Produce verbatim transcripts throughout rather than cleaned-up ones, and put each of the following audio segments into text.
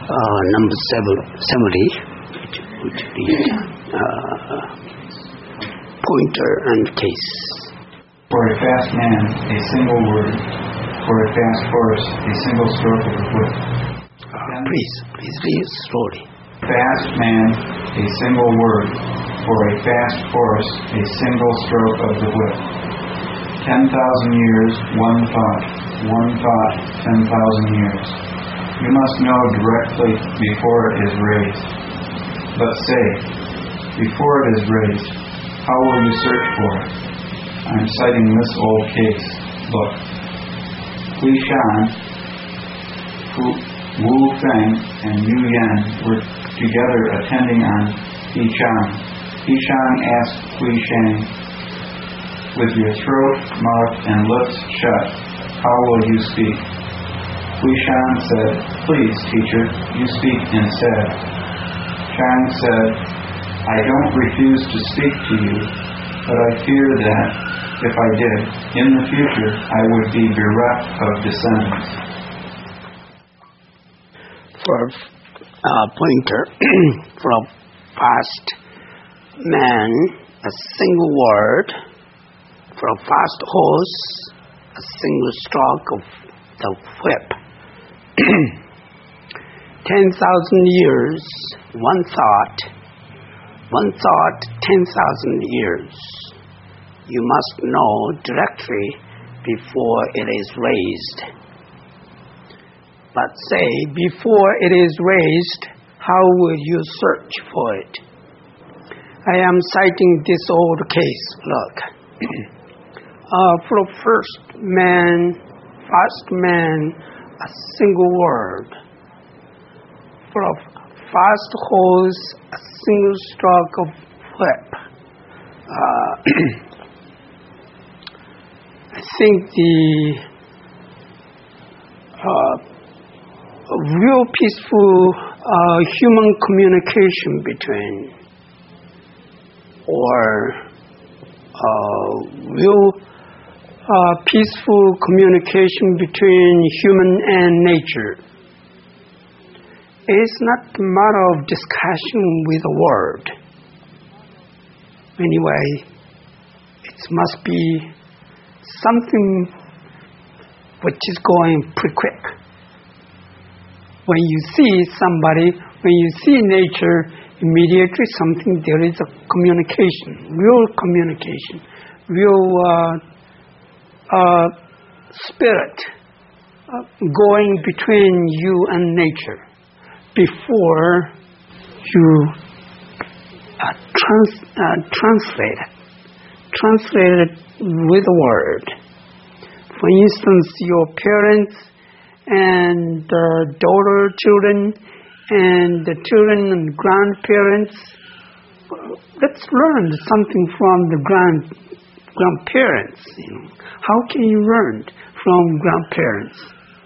uh, number seventy, which would read uh, pointer and case. For a fast man, a single word. For a fast horse, a single stroke of the whip. Uh, please, please read slowly. Fast man, a single word. For a fast horse, a single stroke of the whip. Ten thousand years, one thought. One thought, ten thousand years. You must know directly before it is raised. But say, before it is raised, how will you search for it? I'm citing this old case. Look. Hui Shan, Wu Feng, and Yu Yan were together attending on Yi Chang. Yi Chang asked Hui Shang, with your throat, mouth, and lips shut, how will you speak? Hui Shan said, please, teacher, you speak instead. Chang said, I don't refuse to speak to you, but I fear that if I did, in the future, I would be bereft of descendants. For uh, pointer, for a fast man, a single word. For a fast horse, a single stroke of the whip. Ten thousand years, one thought. One thought, ten thousand years. You must know directly before it is raised. But say, before it is raised, how will you search for it? I am citing this old case. Look. uh, for a first man, fast man, a single word. For a fast horse, a single stroke of whip. Uh, I think the uh, real peaceful uh, human communication between, or uh, real uh, peaceful communication between human and nature is not a matter of discussion with a word. Anyway, it must be something which is going pretty quick. When you see somebody, when you see nature, immediately something, there is a communication, real communication, real uh, uh, spirit uh, going between you and nature before you uh, trans, uh, translate it. Translate it with a word. For instance, your parents and uh, daughter, children, and the children and grandparents. Let's learn something from the grand grandparents. You know, how can you learn from grandparents?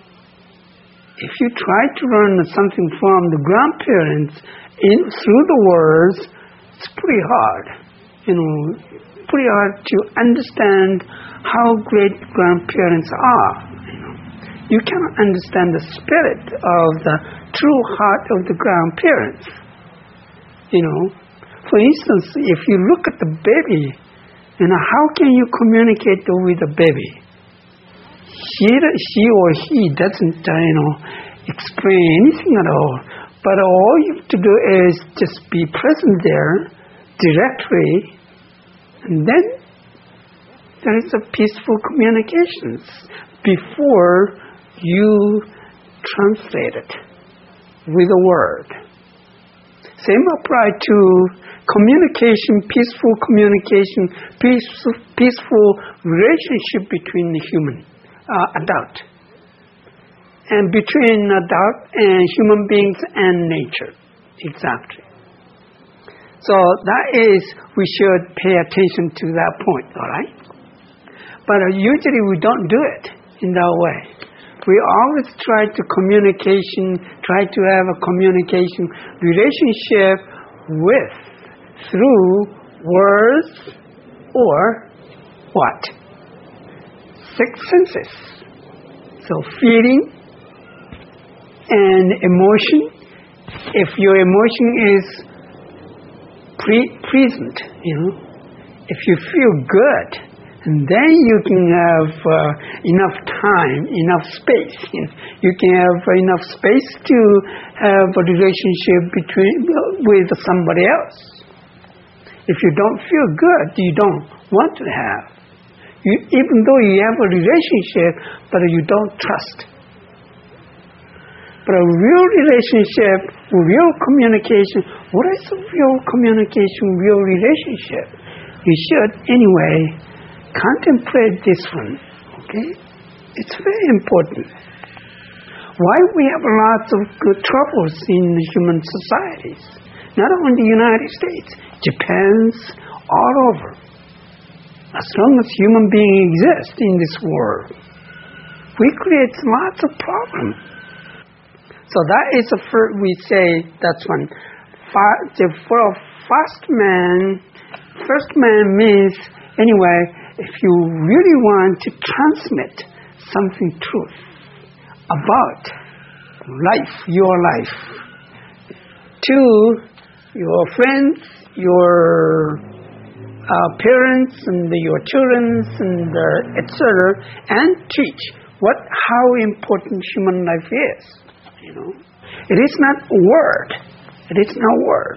If you try to learn something from the grandparents in through the words, it's pretty hard. You know. Pretty hard to understand how great grandparents are. You know, you cannot understand the spirit of the true heart of the grandparents. You know, for instance, if you look at the baby, you know, how can you communicate with the baby? He, she or he doesn't, uh, you know, explain anything at all. But all you have to do is just be present there directly. And then there is a peaceful communications before you translate it with a word. Same apply to communication, peaceful communication, peaceful, peaceful relationship between the human, uh, adult, and between adult and human beings and nature. Exactly. So that is, we should pay attention to that point, all right? But uh, usually we don't do it in that way. We always try to communication, try to have a communication relationship with, through words or what? Six senses. So feeling and emotion if your emotion is pre- present, you know, if you feel good, and then you can have uh, enough time, enough space. You know, you can have enough space to have a relationship between with somebody else. If you don't feel good, you don't want to have. You, even though you have a relationship, but you don't trust. But a real relationship, real communication, what is a real communication, real relationship? You should, anyway, contemplate this one, okay? It's very important. Why we have lots of good troubles in human societies? Not only in the United States, Japan's all over. As long as human beings exist in this world, we create lots of problems. So that is the first, we say, that's one. For a first man, first man means, anyway, if you really want to transmit something truth about life, your life, to your friends, your uh, parents, and your children, and uh, et cetera, and teach what how important human life is. You know, it is not a word. It is not a word.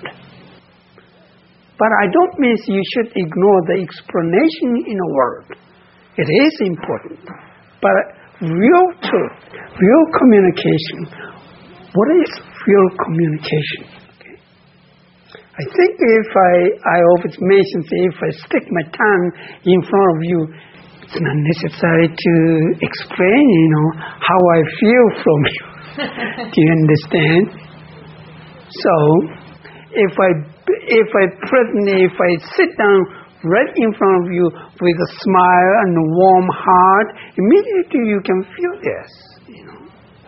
But I don't mean you should ignore the explanation in a word. It is important. But real truth, real communication, what is real communication? Okay. I think if I, I always mention, if I stick my tongue in front of you, it's not necessary to explain, you know, how I feel from you. Do you understand? So, if I If I present, if I sit down right in front of you with a smile and a warm heart, immediately you can feel this, you know.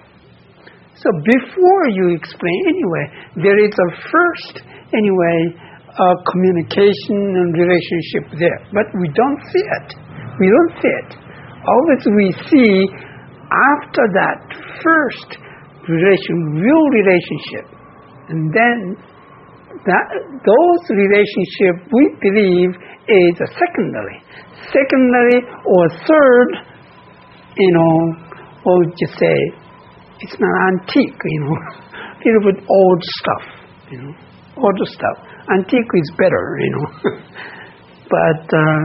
So before you explain, anyway, there is a first, anyway, uh, communication and relationship there. But we don't see it. We don't see it. Always we see after that first relation, real relationship, and then that those relationships we believe is a secondary, secondary or third, you know, or just say it's not antique, you know, a little bit old stuff, you know, old stuff. Antique is better, you know, but uh,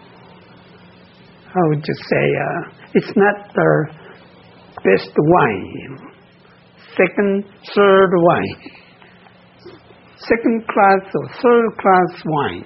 I would just say uh, it's not the best wine, you know, second, third wine. Second class or third class wine.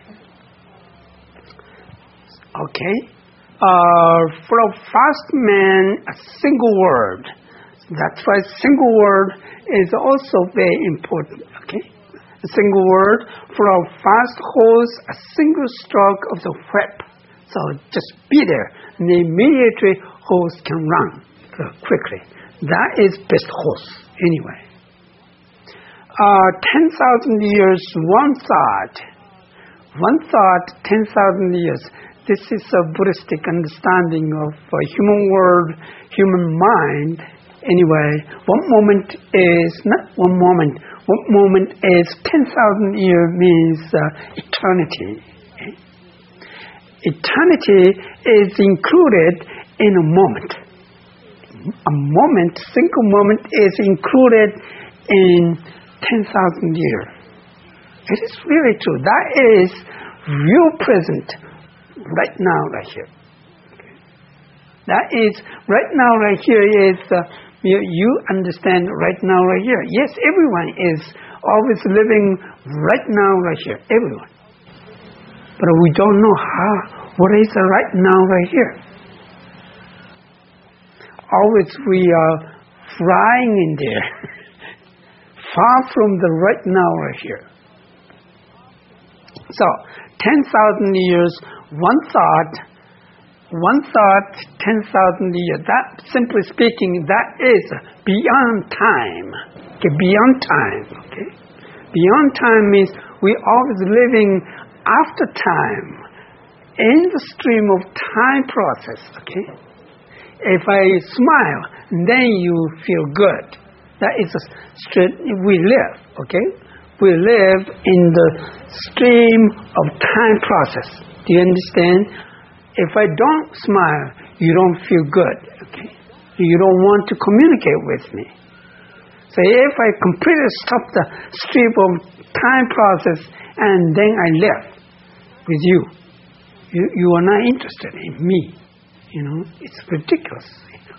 Okay? Uh, for a fast man, a single word. That's why single word is also very important. Okay? A single word. For a fast horse, a single stroke of the whip. So just be there. And immediately horse can run quickly. That is best horse anyway. Uh, ten thousand years, one thought. One thought, ten thousand years. This is a Buddhistic understanding of uh, human world, human mind. Anyway, one moment is not one moment. One moment is ten thousand years means uh, eternity. Okay? Eternity is included in a moment. A moment, single moment is included in ten thousand years. It is really true. That is real present right now, right here. Okay. That is right now, right here is, uh, you, you understand right now, right here. Yes, everyone is always living right now, right here. Everyone. But we don't know how, what is the right now, right here. Always we are flying in there. Far from the right now, right here. So, ten thousand years, one thought, one thought, ten thousand years. That, simply speaking, that is beyond time. Okay, beyond time. Okay, beyond time means we always living after time, in the stream of time process. Okay, if I smile, then you feel good. That is a straight, we live, okay? We live in the stream of time process. Do you understand? If I don't smile, you don't feel good, okay? You don't want to communicate with me. So if I completely stop the stream of time process and then I live with you, you, you are not interested in me. You know, it's ridiculous. You know?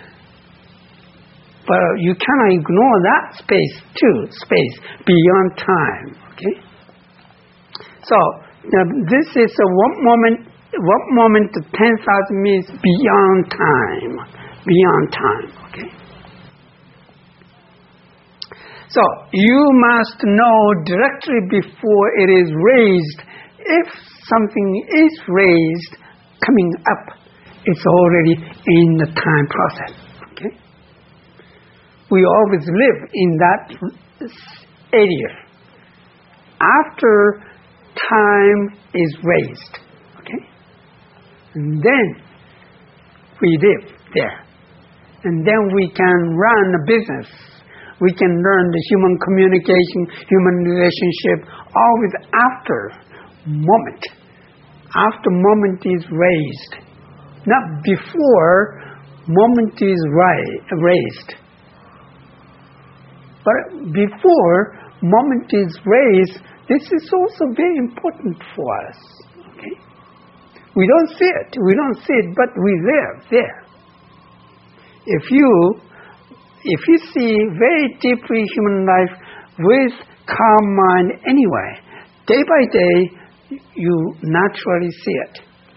But you cannot ignore that space too, space beyond time. Okay. So now this is a one moment. One moment to ten thousand means beyond time. Beyond time. Okay. So you must know directly before it is raised. If something is raised, coming up, it's already in the time process. Okay? We always live in that area. After time is raised, okay? And then we live there. And then we can run a business. We can learn the human communication, human relationship, always after moment. After moment is raised. Not before moment is raised. But before moment is raised, this is also very important for us. Okay? We don't see it. We don't see it, but we live there. If you, if you see very deeply human life with calm mind anyway, day by day, you naturally see it.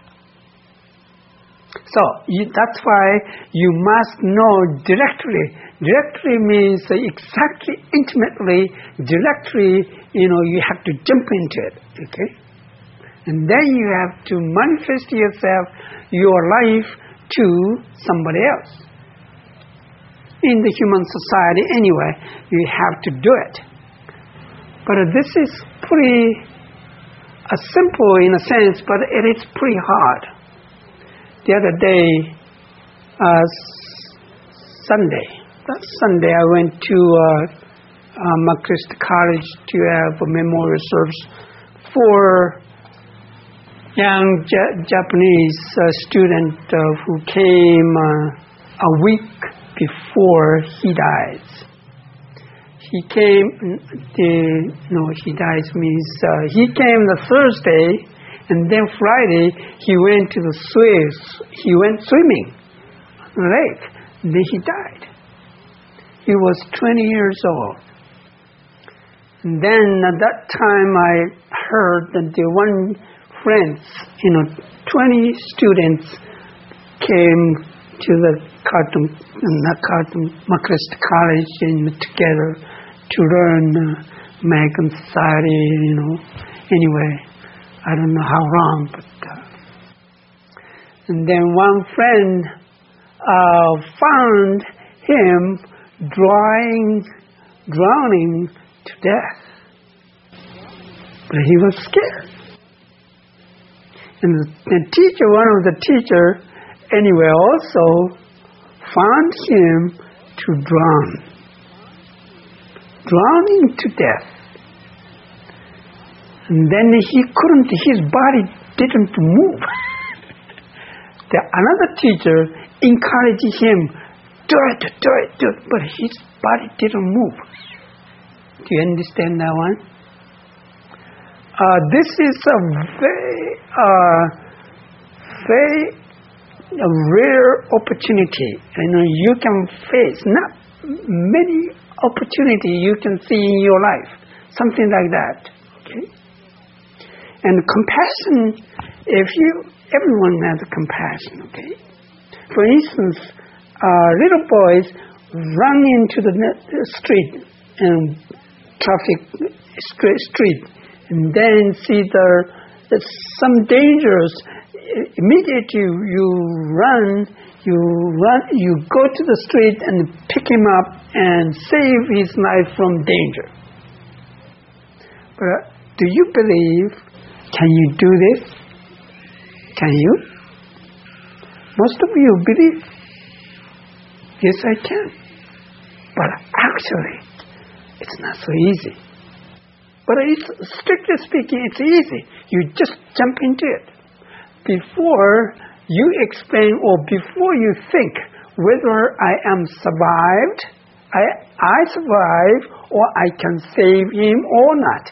So you, that's why you must know directly. Directly means exactly, intimately, directly, you know, you have to jump into it, okay? And then you have to manifest yourself, your life to somebody else. In the human society anyway, you have to do it. But this is pretty uh, simple in a sense, but it is pretty hard. The other day, uh, Sunday, that Sunday I went to uh, uh, Makrista College to have a memorial service for young J- Japanese uh, student uh, who came uh, a week before he died. He came, the, no, he died means uh, he came the Thursday. And then Friday, he went to the Suez. He went swimming on the lake. And then he died. He was twenty years old. And then at that time, I heard that the one friends, you know, twenty students came to the Khartoum, not Khartoum, Makrista College, and together to learn uh, American society, you know. Anyway. I don't know how long, but uh, and then one friend uh, found him drying, drowning to death. But he was scared. And the, the teacher, one of the teacher, anyway, also found him to drown, drowning to death. And then he couldn't, his body didn't move. The, another teacher encouraged him, do it, do it, do it, but his body didn't move. Do you understand that one? Uh, this is a very, uh, very a rare opportunity. You know, you can face, not many opportunities you can see in your life. Something like that. Okay? And compassion, if you, everyone has compassion, okay? For instance, uh, little boys run into the street and traffic street, and then see the, the some dangers. Immediately you run, you run, you go to the street and pick him up and save his life from danger. But do you believe? Can you do this? Can you? Most of you believe, yes, I can. But how actually, it's not so easy. But it's, strictly speaking, it's easy. You just jump into it. Before you explain or before you think whether I am survived, I, I survive, or I can save him or not.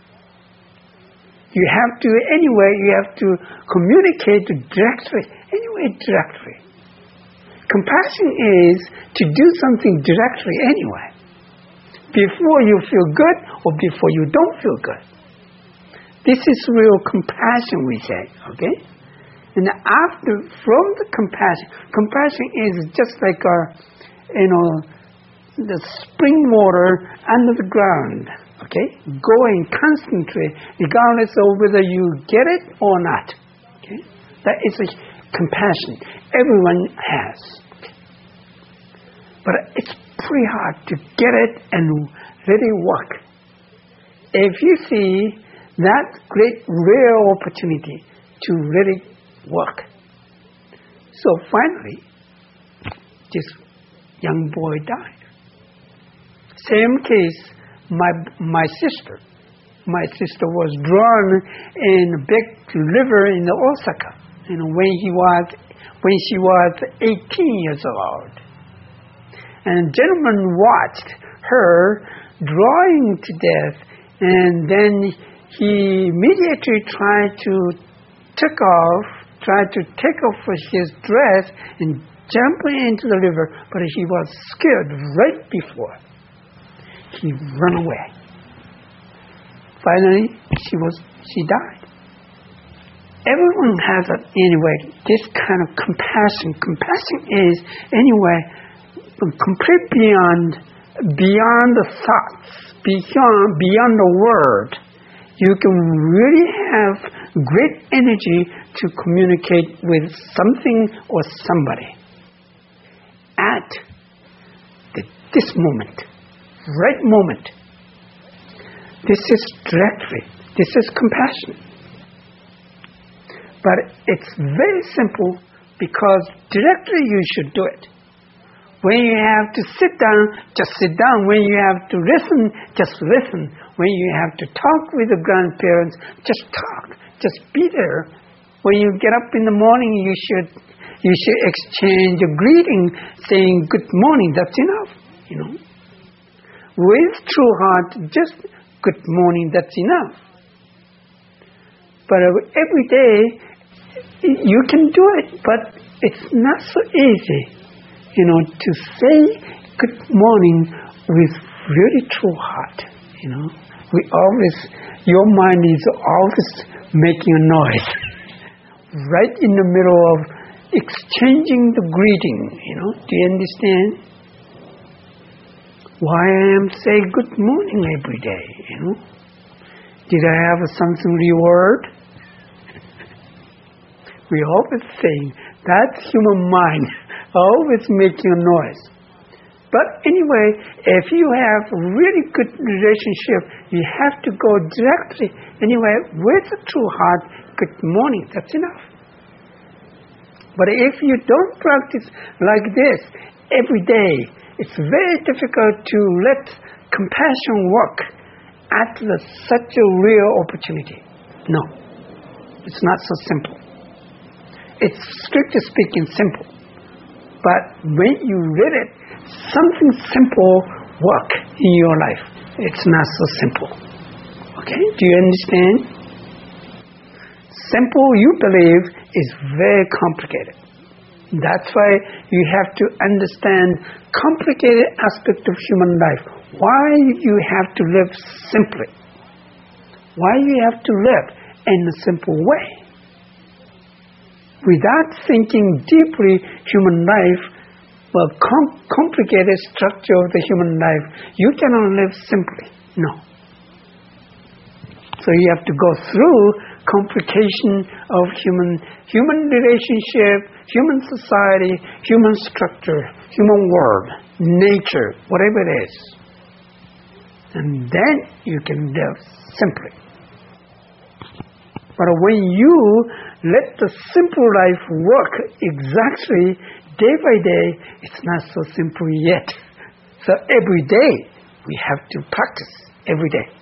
You have to, anyway, you have to communicate directly, anyway, directly. Compassion is to do something directly anyway. Before you feel good or before you don't feel good. This is real compassion, we say, okay? And after, from the compassion, compassion is just like a, you know, the spring water under the ground, okay? Going constantly, regardless of whether you get it or not, okay? That is a compassion everyone has. But it's pretty hard to get it and let it work. If you see that great rare opportunity to let it work. So finally, this young boy died. Same case, my my sister. My sister was drawn in a big river in Osaka. You know, when he was when she was eighteen years old. And a gentleman watched her drawing to death, and then he immediately tried to take off, tried to take off his dress and jump into the river, but he was scared right before. He ran away. Finally, she was she died. Everyone has a, anyway this kind of compassion. Compassion is anyway complete beyond beyond the thoughts, beyond beyond the word. You can really have great energy to communicate with something or somebody at the, this moment, right moment. This is directly, this is compassion. But it's very simple because directly you should do it. When you have to sit down, just sit down. When you have to listen, just listen. When you have to talk with the grandparents, just talk. Just be there. When you get up in the morning, you should you should exchange a greeting saying good morning. That's enough, you know. With true heart, just good morning, that's enough. But every day, you can do it, but it's not so easy. You know, to say good morning with really true heart, you know. We always, your mind is always making a noise. Right in the middle of exchanging the greeting, you know. Do you understand? Why I am saying good morning every day, you know. Did I have something reward? We always saying, that's human mind. Always making a noise. But anyway, if you have a really good relationship, you have to go directly, anyway, with a true heart, good morning, that's enough. But if you don't practice like this every day, it's very difficult to let compassion work at the, such a real opportunity. No, it's not so simple. It's strictly speaking simple. But when you read it, something simple work in your life. It's not so simple. Okay? Do you understand? Simple, you believe, is very complicated. That's why you have to understand complicated aspect of human life. Why you have to live simply. Why you have to live in a simple way. Without thinking deeply human life, well, com- complicated structure of the human life, you cannot live simply. No. So you have to go through complication of human human relationship, human society, human structure, human world, nature, whatever it is. And then you can live simply. But when you let the simple life work exactly day by day, it's not so simple yet. So every day we have to practice every day.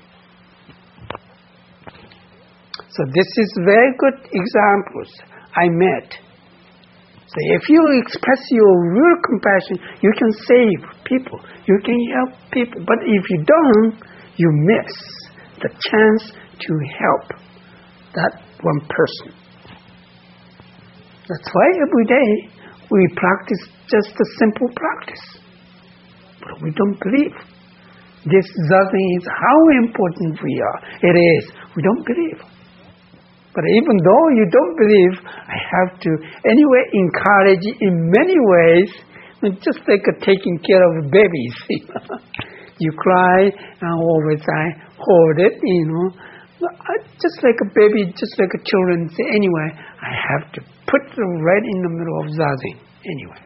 So this is very good examples I met. So if you express your real compassion, you can save people, you can help people. But if you don't, you miss the chance to help that one person. That's why every day we practice just a simple practice. But we don't believe. This zazen is how important we are. It is. We don't believe. But even though you don't believe, I have to anyway encourage in many ways, just like a taking care of babies. You cry, and always I hold it, you know. Just like a baby, just like a children say, anyway, I have to put it right in the middle of zazen, anyway.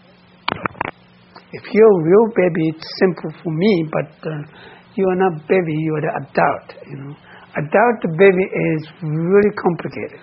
If you're a real baby, it's simple for me, but uh, you are not baby, you are the adult, you know. Adult baby is really complicated.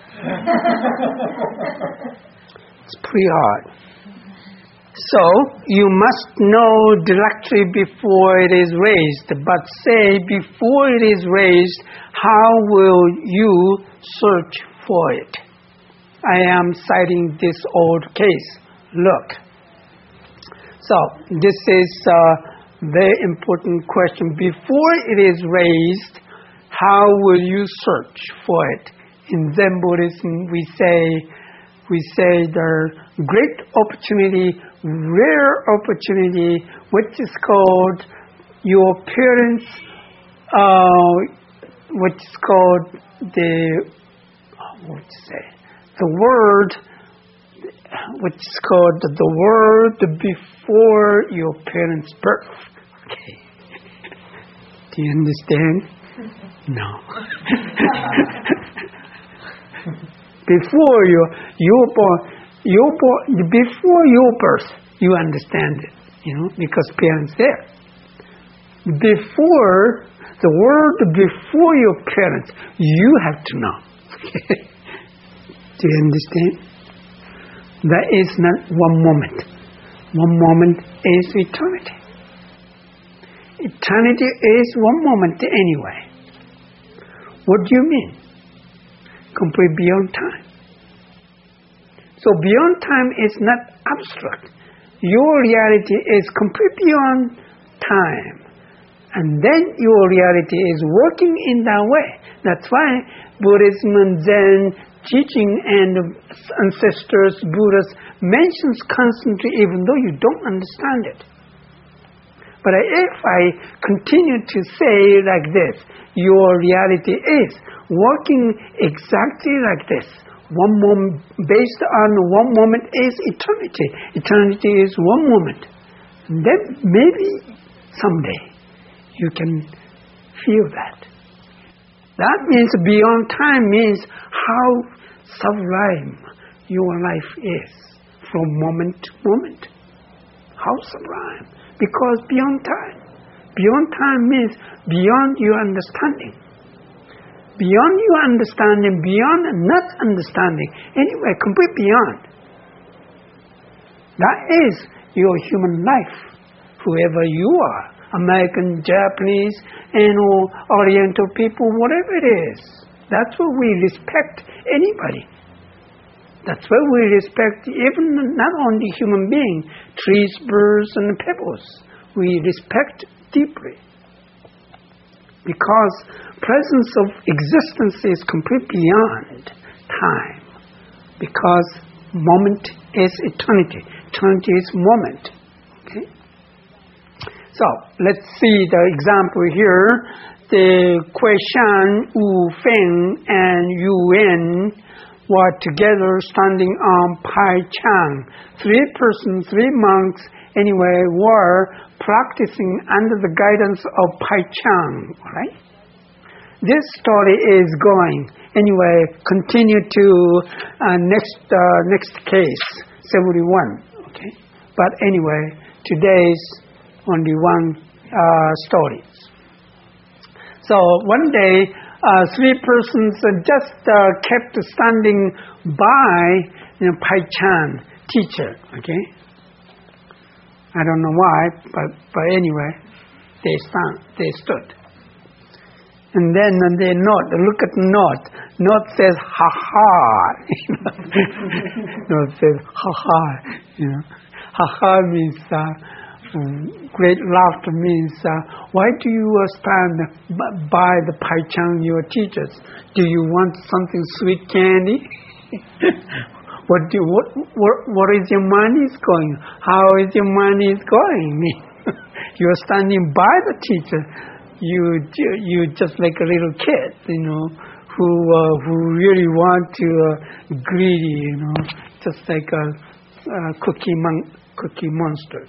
It's pretty hard. So, you must know directly before it is raised, but say before it is raised, how will you search for it? I am citing this old case. Look. So, this is a very important question. Before it is raised, how will you search for it? In Zen Buddhism, we say, we say the great opportunity, rare opportunity, which is called your parents, uh, which is called the, what to say, the word, which is called the word before your parents' birth. Okay. Do you understand? No. Before you you born, you born before your birth, you understand it, you know, because parents there. Before the word before your parents, you have to know. Do you understand? That is not one moment. One moment is eternity. Eternity is one moment anyway. What do you mean? Complete beyond time. So beyond time is not abstract. Your reality is complete beyond time. And then your reality is working in that way. That's why Buddhism and Zen teaching and ancestors, Buddhas mentions constantly even though you don't understand it. But if I continue to say like this, your reality is working exactly like this. One moment, based on one moment is eternity. Eternity is one moment. And then maybe someday you can feel that. That means beyond time means how sublime your life is from moment to moment. How sublime. Because beyond time. Beyond time means beyond your understanding. Beyond your understanding, beyond not understanding. Anyway, complete beyond. That is your human life. Whoever you are. American, Japanese, and Oriental people, whatever it is. That's why we respect anybody. That's why we respect even not only human beings, trees, birds, and pebbles. We respect deeply. Because presence of existence is complete beyond time. Because moment is eternity. Eternity is moment. Okay? So, let's see the example here. The Kuei Shan, Wu Feng, and Yu Wen were together standing on Pai Chang. Three persons, three monks, anyway, were practicing under the guidance of Pai Chang. All right? This story is going. Anyway, continue to uh, next uh, next case, seventy-one. Okay? But anyway, today's only one uh, story. So one day, uh, three persons uh, just uh, kept standing by, you know, Pai Chan, teacher. Okay, I don't know why, but but anyway, they stand, they stood. And then when they nod, look at nod. Nod says ha ha. Nod says ha ha. You know, ha ha means uh, great laughter means uh, why do you uh, stand by the Paichang, your teachers? Do you want something sweet candy? What do what, what what is your money is going? How is your money is going? You are standing by the teacher. You you just like a little kid, you know, who uh, who really want to uh, greedy, you know, just like a, a cookie mon- cookie monsters.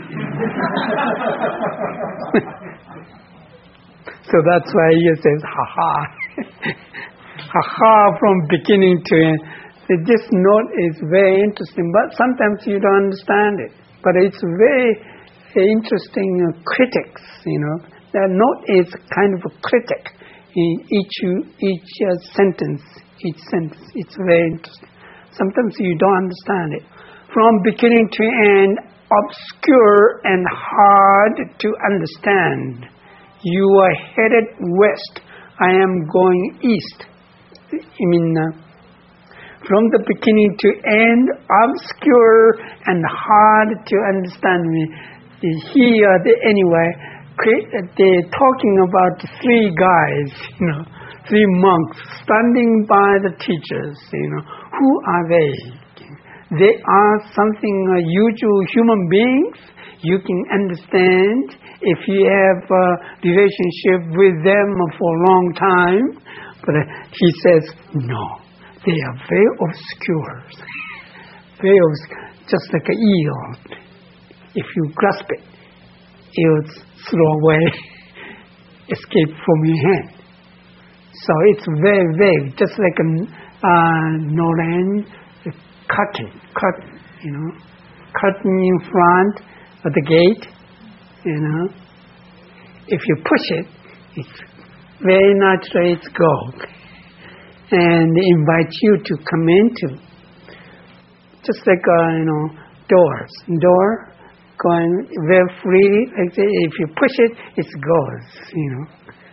So that's why he says ha ha, ha ha from beginning to end. This note is very interesting, but sometimes you don't understand it. But it's very, very interesting uh, critics, you know. The note is kind of a critic in each each uh, sentence, each sentence. It's very interesting. Sometimes you don't understand it. From beginning to end, obscure and hard to understand. You are headed west. I am going east. I mean, uh, from the beginning to end, obscure and hard to understand me. Here, the, anyway, they're talking about three guys, you know, three monks standing by the teachers, you know. Who are they? They are something uh, usual human beings. You can understand if you have a relationship with them for a long time. But uh, he says, no, they are very obscure. Very obscure, just like an eel. If you grasp it, it will throw away, escape from your hand. So it's very vague, just like a uh, noren, curtain, curtain, you know, curtain in front of the gate, you know. If you push it, it's very naturally it's go, and invite you to come into, just like uh, you know, doors, door. Going very freely, like if you push it, it goes, you know.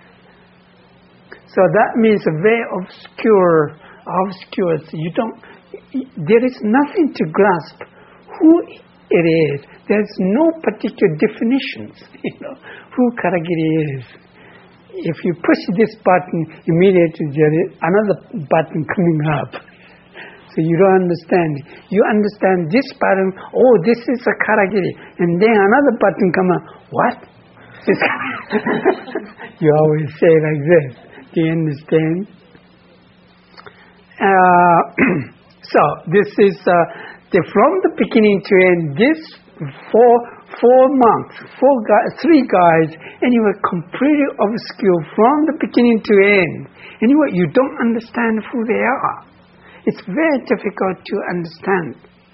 So that means very obscure, obscure. You don't. There is nothing to grasp who it is. There's no particular definitions, you know, who Karagiri is. If you push this button, immediately there is another button coming up. So you don't understand. You understand this button, oh, this is a Karagiri. And then another button come up, what? You always say like this. Do you understand? Uh, so this is, uh, the, from the beginning to end, this four, four months, four guys, three guys, anyway, completely obscure from the beginning to end. Anyway, you don't understand who they are. It's very difficult to understand.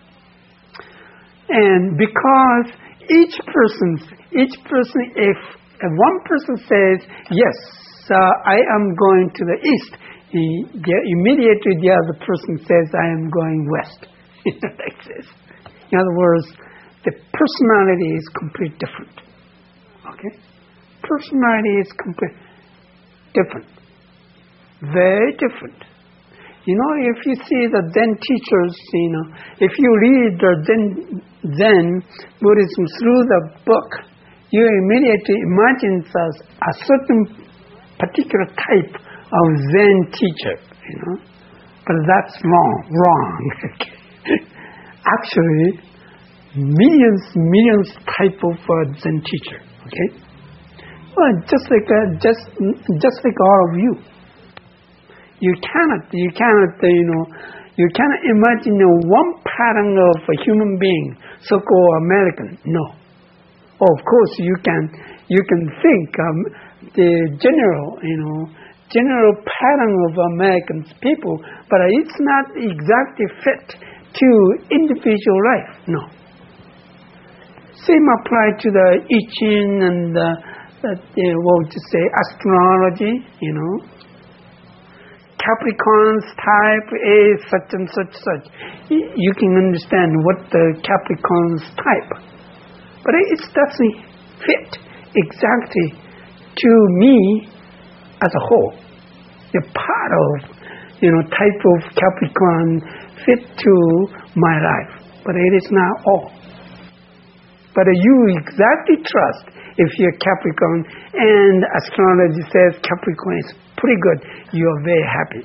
And because each person, each person, if one person says, yes, uh, I am going to the east, he, the, immediately the other person says, I am going west. Like this. In other words, the personality is completely different. Okay? Personality is completely different. Very different. You know, if you see the Zen teachers, you know, if you read the Zen, Zen Buddhism through the book, you immediately imagine as a certain particular type of Zen teacher, you know. But that's wrong, wrong. Actually, millions, millions type of uh, Zen teacher, okay? Well, just like uh, just, just like all of you. You cannot, you cannot, you know, you cannot imagine one pattern of a human being, so-called American. No. Oh, of course, you can, you can think um, the general, you know, general pattern of American people, but it's not exactly fit to individual life. No. Same apply to the I Ching and the, the, the what would you say, astrology, you know. Capricorn's type is such and such such. You can understand what the Capricorn's type. but it doesn't fit exactly to me as a whole. The part of, you know, type of Capricorn fit to my life, but it is not all. But you exactly trust if you're Capricorn and astrology says Capricorn is pretty good, you're very happy.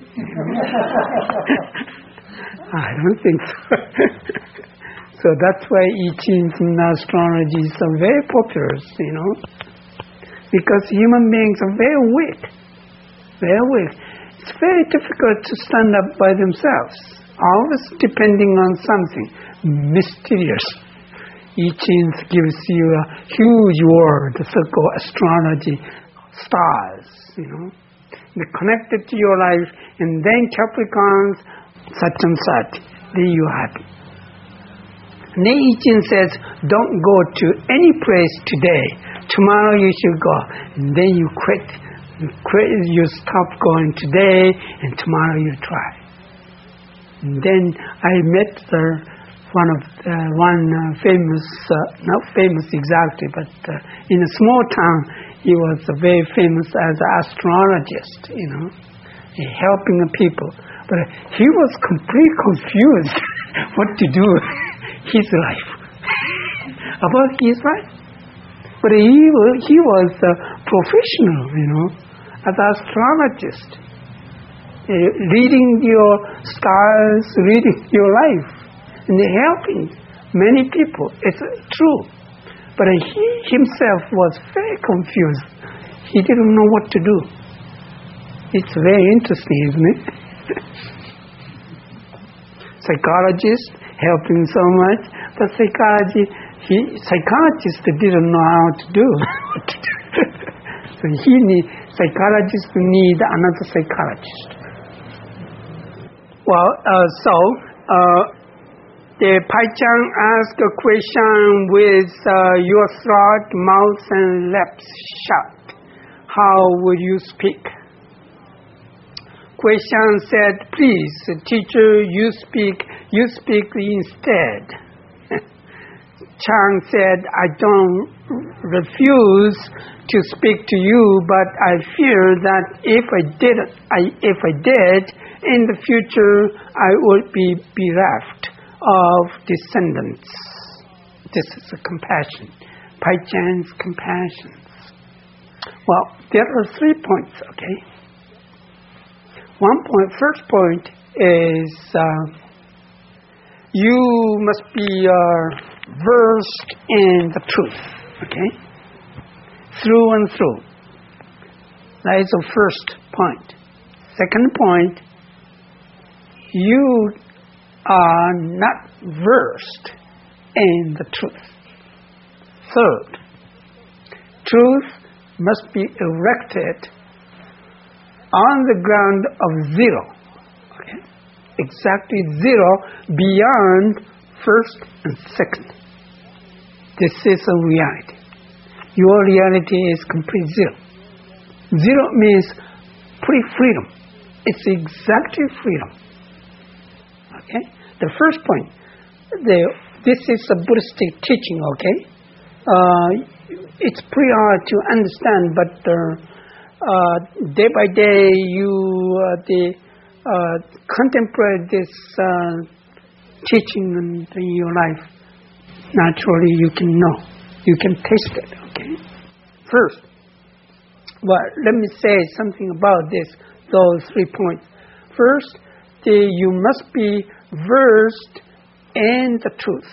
I don't think so. So that's why I Ching and astrology is so very popular, you know, because human beings are very weak, very weak. It's very difficult to stand up by themselves, always depending on something mysterious. I Ching gives you a huge world, so-called astrology, stars, you know. They're connected to your life, and then Capricorns, such and such, then you're happy. And then I Ching says, don't go to any place today. Tomorrow you should go. And then you quit. You, quit, you stop going today, and tomorrow you try. And then I met the, one of the, one uh, famous, uh, not famous exactly, but uh, in a small town, he was uh, very famous as an astrologist, you know, helping the people. But he was completely confused what to do his life, about his life. But he was, he was a professional, you know, as an astrologist, uh, reading your stars, reading your life, and helping many people. It's uh, true. But uh, he himself was very confused. He didn't know what to do. It's very interesting, isn't it? Psychologist helping so much, but psychology, he, psychologist didn't know how to do. So he need, psychologists need another psychologist. Well, uh, so uh, the Pai Chang asked a question with uh, your throat, mouth, and lips shut. How would you speak? Question said, please, teacher, you speak, you speak instead. Chang said, I don't refuse to speak to you, but I fear that if I did, I, if I did, in the future, I would be bereft of descendants. This is a compassion. Pai Chang's compassion. Well, there are three points, okay? One point, first point is uh, you must be uh, versed in the truth, okay? Through and through. That is the first point. Second point, you are not versed in the truth. Third, truth must be erected on the ground of zero, okay? Exactly zero beyond first and second. This is a reality. Your reality is complete zero. Zero means complete freedom. It's exactly freedom. Okay? The first point, the, this is a Buddhistic teaching, okay? Uh, it's pretty hard to understand, but uh, Uh, day by day, you uh, the, uh, contemplate this uh, teaching in, in your life. Naturally, you can know. You can taste it, okay? First, well, let me say something about this, those three points. First, the, you must be versed in the truth.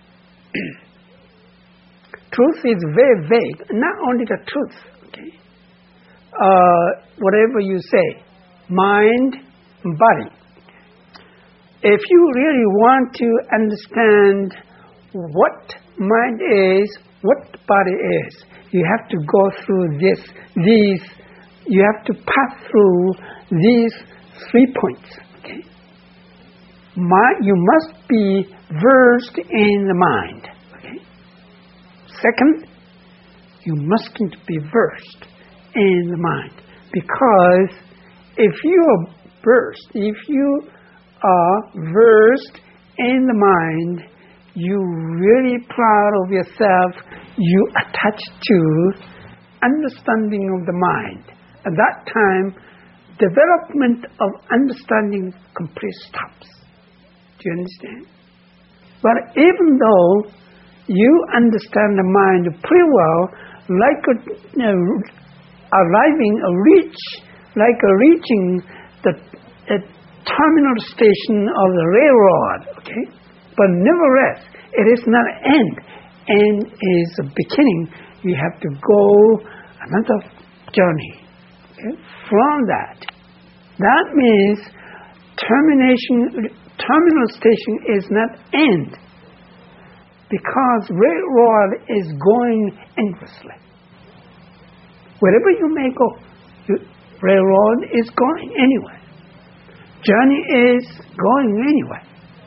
Truth is very vague. Not only the truth, okay? Uh, whatever you say, mind, body. If you really want to understand what mind is, what body is, you have to go through this, these, you have to pass through these three points. Okay? Mind, you must be versed in the mind. Okay? Second, you must be versed in the mind, because if you are versed, if you are versed in the mind, you're really proud of yourself. you attach to understanding of the mind. At that time, development of understanding completely stops. Do you understand? But even though you understand the mind pretty well, like a, you know, arriving a reach, like a reaching the, the terminal station of the railroad, okay? But nevertheless, it is not an end. End is a beginning. You have to go another journey. Okay? From that, that means termination, terminal station is not end, because railroad is going endlessly. Wherever you may go, you, railroad is going anyway. Journey is going anyway.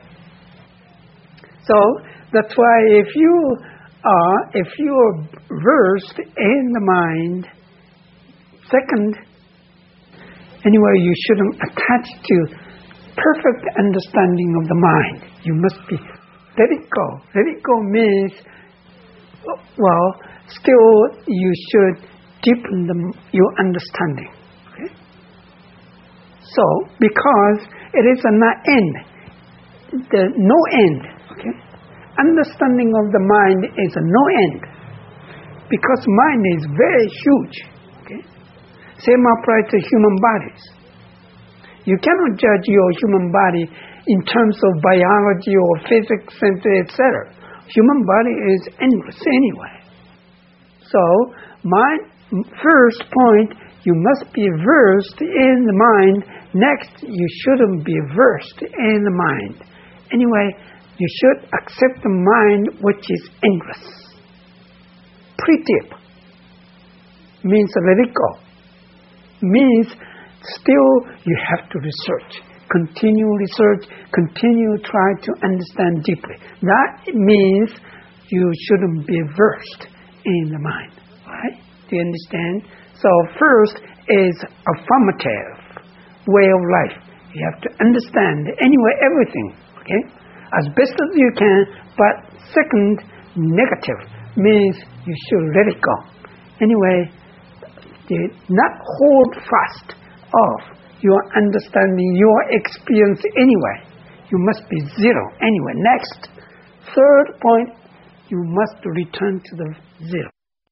So that's why if you are if you are versed in the mind, second, anyway, you shouldn't attach to perfect understanding of the mind. You must be let it go. Let it go means, well, still you should deepen the, your understanding. Okay? So, because it is a not end, the no end. Okay? Understanding of the mind is a no end, because mind is very huge. Okay? Same applies to human bodies. You cannot judge your human body in terms of biology or physics, et cetera. Human body is endless anyway. So, my first point, you must be versed in the mind. Next, you shouldn't be versed in the mind. Anyway, you should accept the mind which is endless. Pretty deep. Means let it go. Means still you have to research. Continue research, continue try to understand deeply. That means you shouldn't be versed in the mind. Right? Do you understand? So first is affirmative way of life. You have to understand anyway everything. Okay? As best as you can, but second, negative means you should let it go. Anyway, not hold fast of your understanding, your experience anyway. You must be zero anyway. Next, third point, you must return to the zero.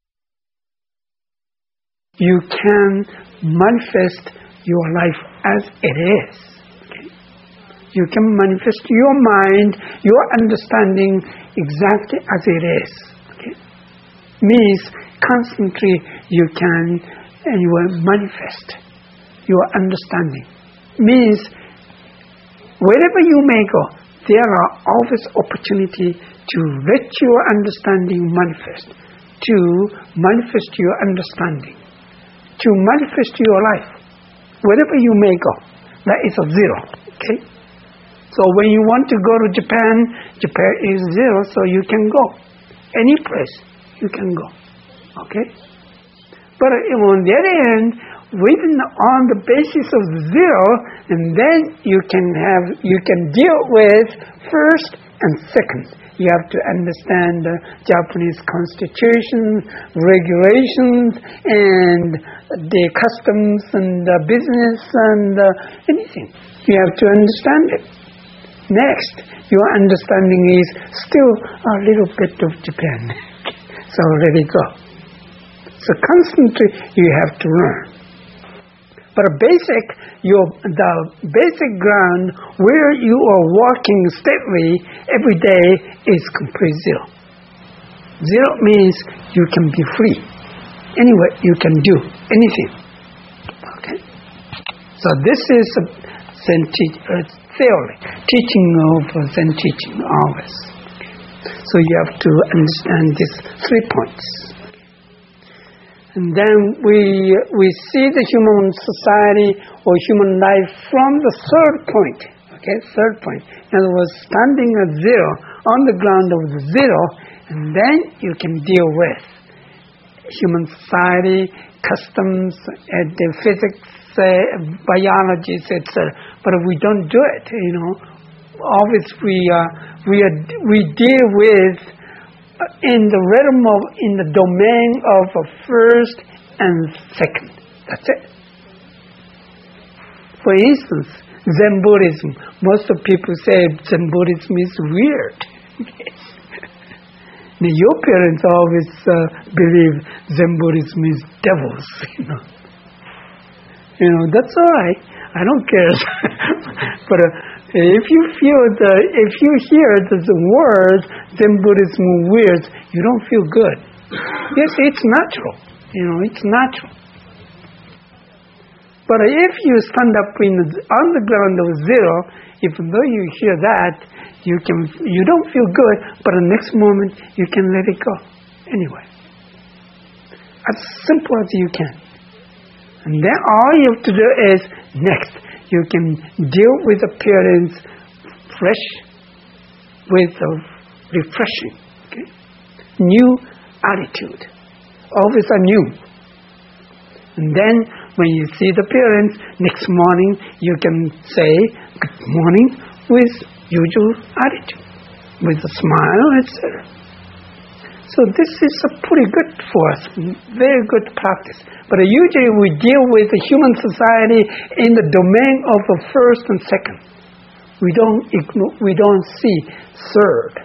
You can manifest your life as it is. Okay? You can manifest your mind, your understanding exactly as it is. Okay? Means constantly you can and you will manifest your understanding. Means wherever you may go, there are always opportunity to let your understanding manifest, to manifest your understanding, to manifest your life. Wherever you may go, that is a zero. Okay? So when you want to go to Japan, Japan is zero, so you can go. Any place you can go. Okay? But on the other hand, written on the basis of zero, and then you can have you can deal with first and second. You have to understand the Japanese constitution, regulations, and the customs and the business and uh, anything. You have to understand it. Next, your understanding is still a little bit of Japan. So let it go. So constantly you have to learn. But a basic, your the basic ground where you are walking steadily every day is complete zero. Zero means you can be free. Anyway, you can do anything. Okay. So this is a Zen te- uh, theory, teaching of uh, Zen teaching always. So you have to understand these three points. And then we we see the human society or human life from the third point. Okay, third point. In other words, standing at zero, on the ground of the zero, and then you can deal with human society, customs, and the physics, uh, biology, et cetera. But if we don't do it, you know, always we uh, we are, we deal with in the realm of, in the domain of a first and second. That's it. For instance, Zen Buddhism. Most of people say Zen Buddhism is weird. Your parents always uh, believe Zen Buddhism is devils, you know. You know, that's all right. I don't care. But uh, if you feel the, if you hear the, the word Zen Buddhism weird, you don't feel good. Yes, it's natural. You know, it's natural. But if you stand up in the, on the ground of zero, even though you hear that, you can you don't feel good, but the next moment you can let it go. Anyway, as simple as you can. And then all you have to do is next, you can deal with appearance fresh, with a refreshing, okay? New attitude, always anew. And then when you see the parents, next morning you can say good morning with usual attitude, with a smile, et cetera. So this is a pretty good for us, very good practice. But usually we deal with the human society in the domain of the first and second. We don't ignore, we don't see third.